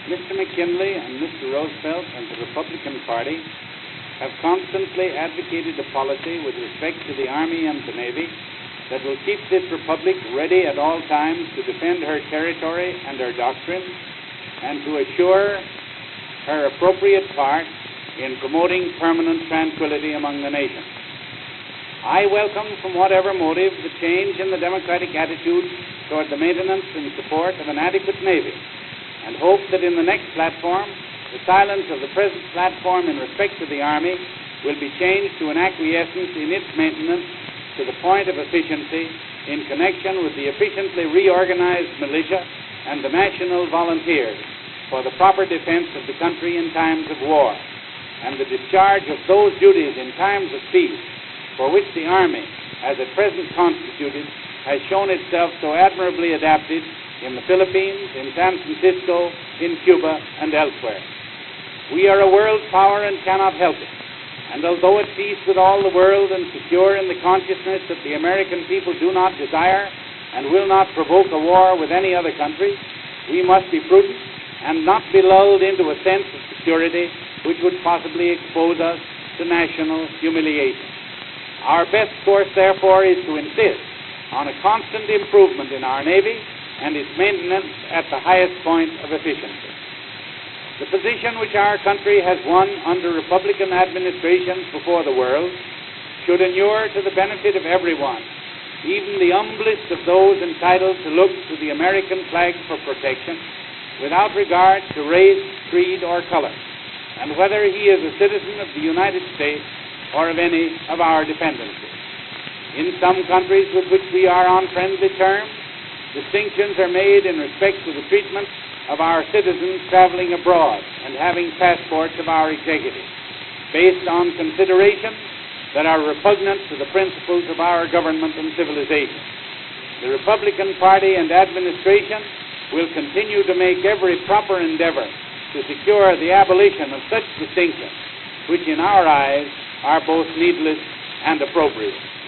Mr. McKinley and Mr. Roosevelt and the Republican Party have constantly advocated a policy with respect to the Army and the Navy that will keep this republic ready at all times to defend her territory and her doctrine and to assure her appropriate part in promoting permanent tranquility among the nations. I welcome, from whatever motive, the change in the democratic attitude toward the maintenance and support of an adequate Navy, and hope that in the next platform, the silence of the present platform in respect to the Army will be changed to an acquiescence in its maintenance to the point of efficiency in connection with the efficiently reorganized militia and the national volunteers for the proper defense of the country in times of war, and the discharge of those duties in times of peace for which the Army, as at present constituted, has shown itself so admirably adapted in the Philippines, in San Francisco, in Cuba, and elsewhere. We are a world power and cannot help it, and although at peace with all the world and secure in the consciousness that the American people do not desire and will not provoke a war with any other country, we must be prudent and not be lulled into a sense of security which would possibly expose us to national humiliation. Our best course, therefore, is to insist on a constant improvement in our Navy and its maintenance at the highest point of efficiency. The position which our country has won under Republican administrations before the world should inure to the benefit of everyone, even the humblest of those entitled to look to the American flag for protection, without regard to race, creed, or color, and whether he is a citizen of the United States or of any of our dependencies. In some countries with which we are on friendly terms, distinctions are made in respect to the treatment of our citizens traveling abroad and having passports of our executive, based on considerations that are repugnant to the principles of our government and civilization. The Republican Party and administration will continue to make every proper endeavor to secure the abolition of such distinctions, which in our eyes are both needless and appropriate.